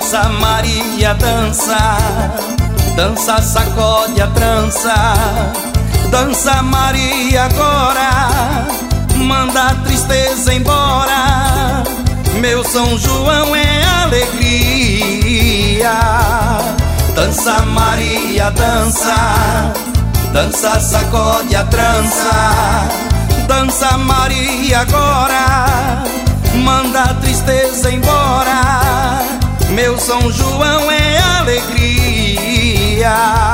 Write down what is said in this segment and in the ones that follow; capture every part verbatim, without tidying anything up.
Dança Maria, dança, dança, sacode a trança. Dança Maria agora, manda a tristeza embora. Meu São João é alegria. Dança Maria, dança, dança, sacode a trança. Dança Maria agora, manda a tristeza embora. Meu São João é alegria.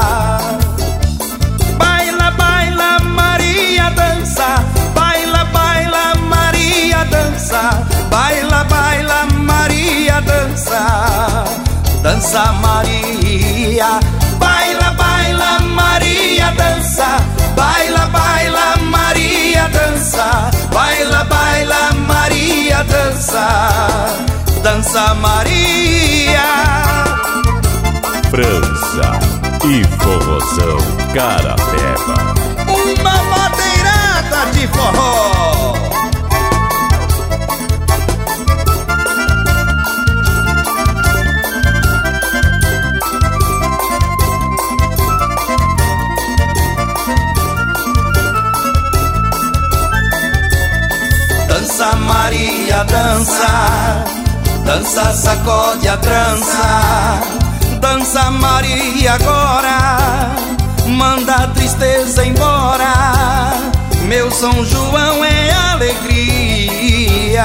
Baila, baila Maria, dança. Baila, baila Maria, dança. Baila, baila Maria, dança. Dança Maria. Baila, baila Maria, dança. Baila, baila Maria, dança. Baila, baila Maria, dança. Dança Maria. França e forrozão Carapeba. Uma madeirada de forró. Dança Maria, dança, dança, sacode a trança. Dança Maria agora, manda a tristeza embora. Meu São João é alegria.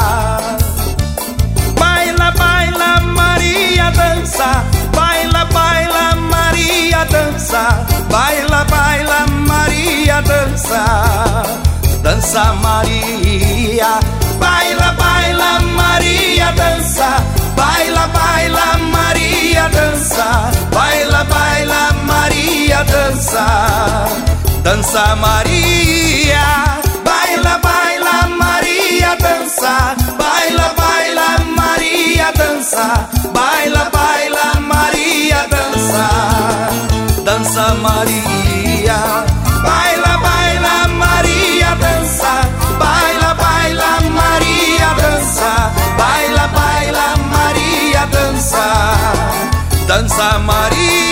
Baila, baila Maria, dança. Baila, baila Maria, dança. Baila, baila Maria, dança. Dança Maria. Baila, baila Maria, dança. Baila, baila Maria, dança. Baila, baila Maria, dança. Dança Maria. Baila, baila Maria, dança. Baila, baila Maria, dança. Baila, baila Maria, dança. Dança Maria. Baila, baila Maria, dança. Baila, baila Maria, dança. Baila, baila Maria, dança. Dança Maria.